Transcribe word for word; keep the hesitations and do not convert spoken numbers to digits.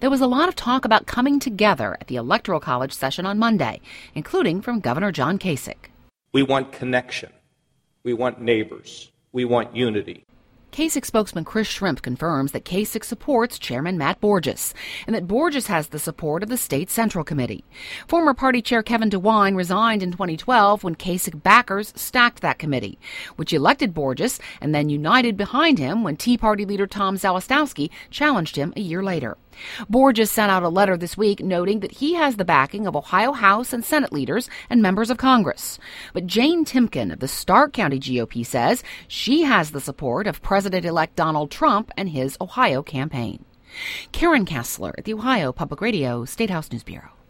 There was a lot of talk about coming together at the Electoral College session on Monday, including from Governor John Kasich. We want connection. We want neighbors. We want unity. Kasich spokesman Chris Shrimp confirms that Kasich supports Chairman Matt Borges and that Borges has the support of the state Central Committee. Former party chair Kevin DeWine resigned in twenty twelve when Kasich backers stacked that committee, which elected Borges and then united behind him when Tea Party leader Tom Zalestowski challenged him a year later. Borges sent out a letter this week noting that he has the backing of Ohio House and Senate leaders and members of Congress. But Jane Timken of the Stark County G O P says she has the support of President-elect Donald Trump and his Ohio campaign. Karen Kessler at the Ohio Public Radio State House News Bureau.